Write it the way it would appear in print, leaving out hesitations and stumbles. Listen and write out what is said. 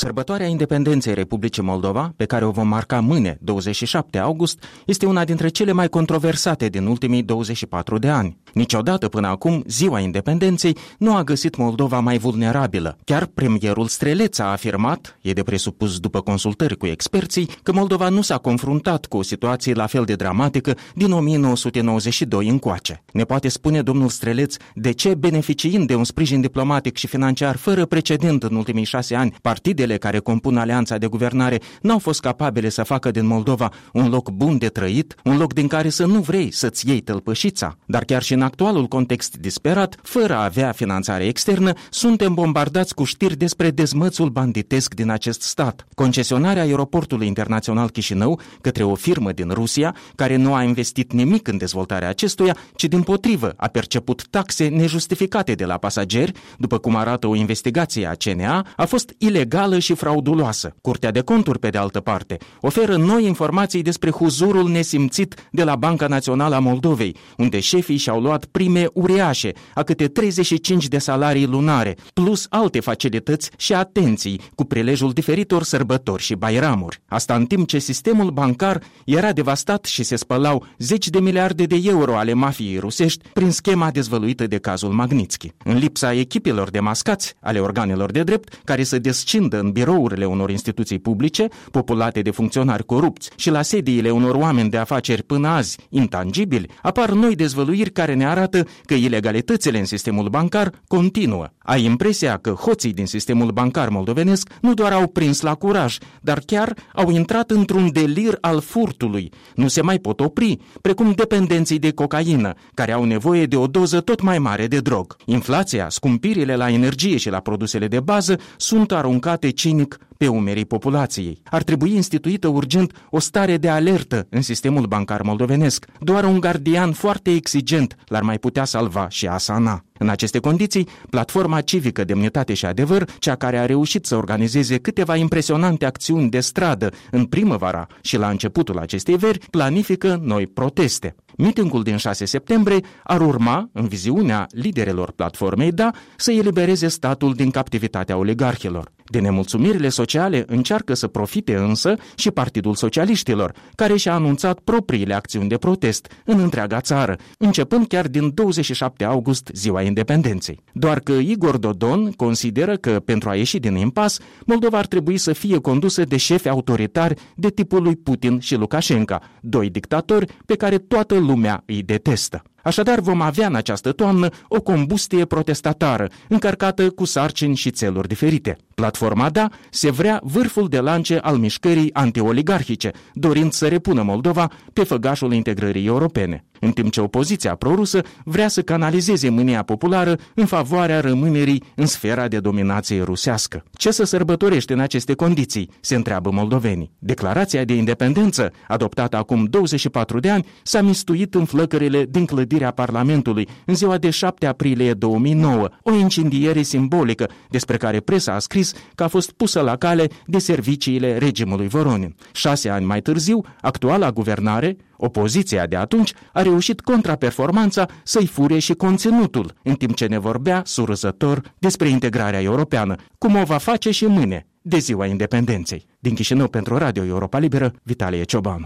Sărbătoarea independenței Republicii Moldova, pe care o vom marca mâine, 27 august, este una dintre cele mai controversate din ultimii 24 de ani. Niciodată până acum, ziua independenței nu a găsit Moldova mai vulnerabilă. Chiar premierul Streleț a afirmat, e de presupus după consultări cu experții, că Moldova nu s-a confruntat cu o situație la fel de dramatică din 1992 încoace. Ne poate spune domnul Streleț de ce, beneficiind de un sprijin diplomatic și financiar fără precedent în ultimii 6 ani, partidele care compun alianța de guvernare n-au fost capabile să facă din Moldova un loc bun de trăit, un loc din care să nu vrei să-ți iei tălpășița. Dar chiar și în actualul context disperat, fără a avea finanțare externă, suntem bombardați cu știri despre dezmățul banditesc din acest stat. Concesionarea aeroportului internațional Chișinău către o firmă din Rusia, care nu a investit nimic în dezvoltarea acestuia, ci dimpotrivă a perceput taxe nejustificate de la pasageri, după cum arată o investigație a CNA, a fost ilegală și frauduloasă. Curtea de Conturi, pe de altă parte, oferă noi informații despre huzurul nesimțit de la Banca Națională a Moldovei, unde șefii și-au luat prime uriașe, a câte 35 de salarii lunare, plus alte facilități și atenții, cu prilejul diferitor sărbători și bairamuri. Asta în timp ce sistemul bancar era devastat și se spălau 10 de miliarde de euro ale mafiei rusești prin schema dezvăluită de cazul Magnitsky. În lipsa echipelor de mascați ale organelor de drept, care să descindă în birourile unor instituții publice, populate de funcționari corupți, și la sediile unor oameni de afaceri până azi intangibili, apar noi dezvăluiri care ne arată că ilegalitățile în sistemul bancar continuă. Ai impresia că hoții din sistemul bancar moldovenesc nu doar au prins la curaj, dar chiar au intrat într-un delir al furtului. Nu se mai pot opri, precum dependenții de cocaină, care au nevoie de o doză tot mai mare de drog. Inflația, scumpirile la energie și la produsele de bază sunt aruncate cinic pe umerii populației. Ar trebui instituită urgent o stare de alertă în sistemul bancar moldovenesc. Doar un gardian foarte exigent l-ar mai putea salva și asana. În aceste condiții, Platforma Civică Demnitate și Adevăr, cea care a reușit să organizeze câteva impresionante acțiuni de stradă în primăvara și la începutul acestei veri, planifică noi proteste. Mitingul din 6 septembrie ar urma, în viziunea liderelor platformei DA, să elibereze statul din captivitatea oligarhilor. De nemulțumirile sociale încearcă să profite însă și Partidul Socialiștilor, care și-a anunțat propriile acțiuni de protest în întreaga țară, începând chiar din 27 august, ziua independenței. Doar că Igor Dodon consideră că, pentru a ieși din impas, Moldova ar trebui să fie condusă de șefi autoritari de tipul lui Putin și Lukashenko, doi dictatori pe care toată lumea îi detestă. Așadar, vom avea în această toamnă o combustie protestatară, încărcată cu sarcini și țeluri diferite. Platforma DA se vrea vârful de lance al mișcării antioligarhice, dorind să repună Moldova pe făgașul integrării europene, în timp ce opoziția prorusă vrea să canalizeze mânia populară în favoarea rămânerii în sfera de dominație rusească. Ce să sărbătorește în aceste condiții, se întreabă moldovenii. Declarația de independență, adoptată acum 24 de ani, s-a mistuit în flăcările din clădirea Parlamentului în ziua de 7 aprilie 2009, o incendiere simbolică despre care presa a scris că a fost pusă la cale de serviciile regimului Voronin. 6 ani mai târziu, actuala guvernare, opoziția de atunci, a reușit contraperformanța să-i fure și conținutul, în timp ce ne vorbea surâzător despre integrarea europeană, cum o va face și mâine, de ziua independenței. Din Chișinău pentru Radio Europa Liberă, Vitalie Ciobanu.